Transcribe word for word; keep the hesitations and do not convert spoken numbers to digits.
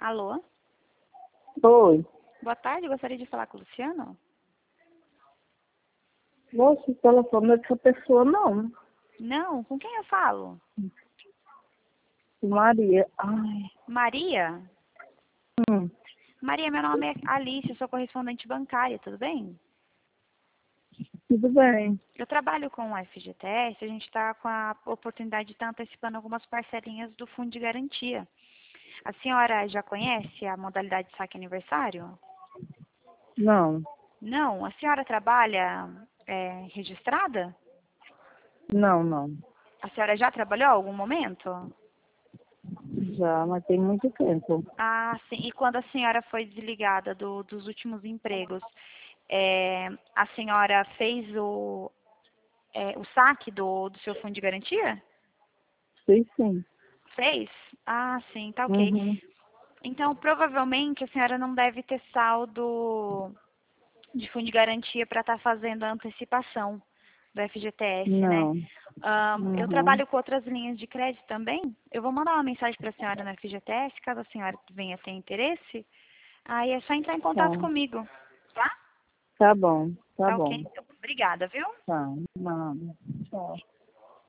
Alô? Oi. Boa tarde, gostaria de falar com o Luciano? Nossa, o telefone é dessa pessoa, não. Não, com quem eu falo? Maria. Ai. Maria? Hum, Maria, meu nome é Alice, eu sou correspondente bancária, tudo bem? tudo bem. Eu trabalho com o F G T S, a gente está com a oportunidade de estar antecipando algumas parcelinhas do Fundo de Garantia. A senhora já conhece a modalidade de saque aniversário? Não, Não? A senhora trabalha é, registrada? não, não. A senhora já trabalhou em algum momento? Já, mas tem muito tempo. Ah, sim. E quando a senhora foi desligada do- dos últimos empregos, é, a senhora fez o, é, o saque do, do seu fundo de garantia? Sim, sim. Fez? Ah, sim, tá ok. Uhum. Então, provavelmente a senhora não deve ter saldo de fundo de garantia para estar fazendo a antecipação do F G T S, né? Não. Ahn, eu Uhum. trabalho com outras linhas de crédito também. Eu vou mandar uma mensagem para a senhora no F G T S, caso a senhora venha ter interesse. Aí é só entrar em Tá. contato comigo, tá? Tá bom, tá Tá ok, bom. então. Obrigada, viu? Tá. Nada. Tchau.